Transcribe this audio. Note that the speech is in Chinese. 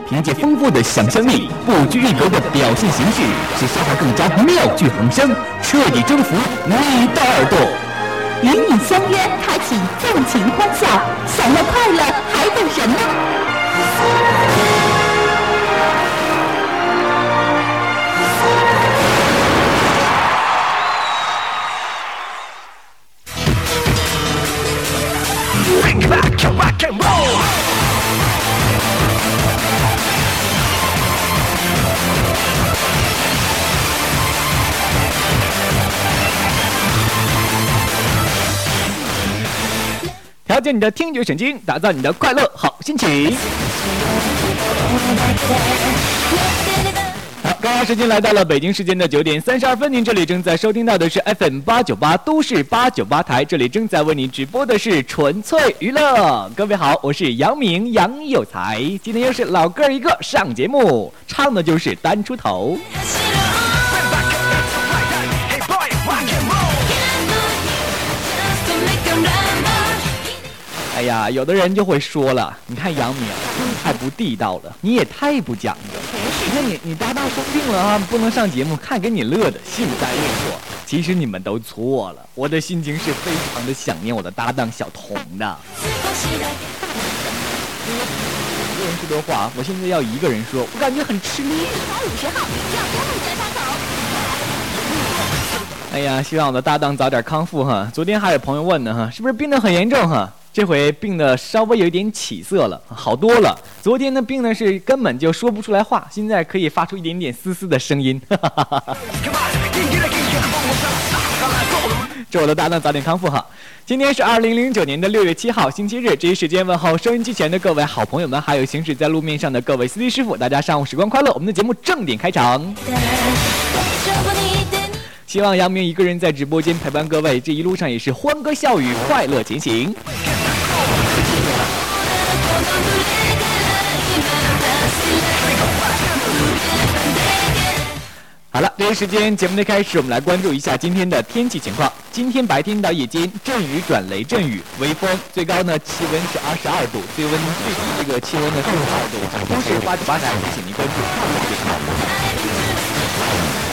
凭借丰富的想象力，不拘一格的表现形式，使沙发更加妙趣横生，彻底征服你的耳朵。 与你相约，开启纵情欢笑，想要快乐还等什么？ 调节你的听觉神经，打造你的快乐好心情。好，刚刚时间来到了北京时间的9点32分，您这里正在收听到的是 FM898 都市898台，这里正在为您直播的是纯粹娱乐。各位好，我是杨明杨有才，今天又是老哥一个上节目，唱的就是单出头。哎呀，有的人就会说了，你看杨明太不地道了，你也太不讲究。你看你搭档生病了啊，不能上节目，看给你乐的，幸灾乐祸。其实你们都错了，我的心情是非常的想念我的搭档小童的。一个人说多话，我现在要一个人说，我感觉很吃力。 50号，要多路折他走。 哎呀，希望我的搭档早点康复哈。昨天还有朋友问呢哈，是不是病得很严重哈？这回病得稍微有一点起色了，好多了。昨天呢病的是根本就说不出来话，现在可以发出一点点丝丝的声音。祝我的搭档早点康复哈。今天是2009年6月7号星期日，这一时间问候收音机前的各位好朋友们，还有行驶在路面上的各位司机师傅，大家上午时光快乐。我们的节目正点开场。希望杨明一个人在直播间陪伴各位，这一路上也是欢歌笑语，快乐前行。好了，这一时间节目的开始，我们来关注一下今天的天气情况。今天白天到夜间阵雨转雷阵雨，微风，最高呢气温是22度，最低这个气温呢是52度。都市898台，请您关注。